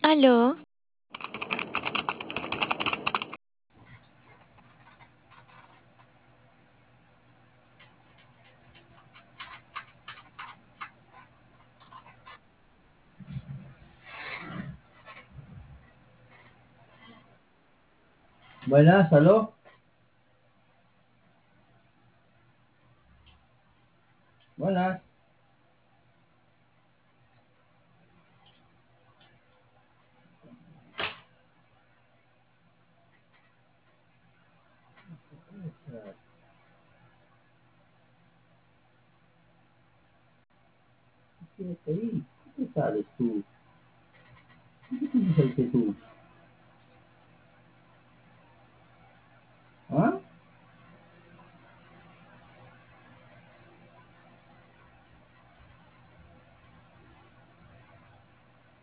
Aló, Buenas, aló. Buenas. ¿Qué te ahí? ¿Qué sales tú? ¿Qué te saliste tú?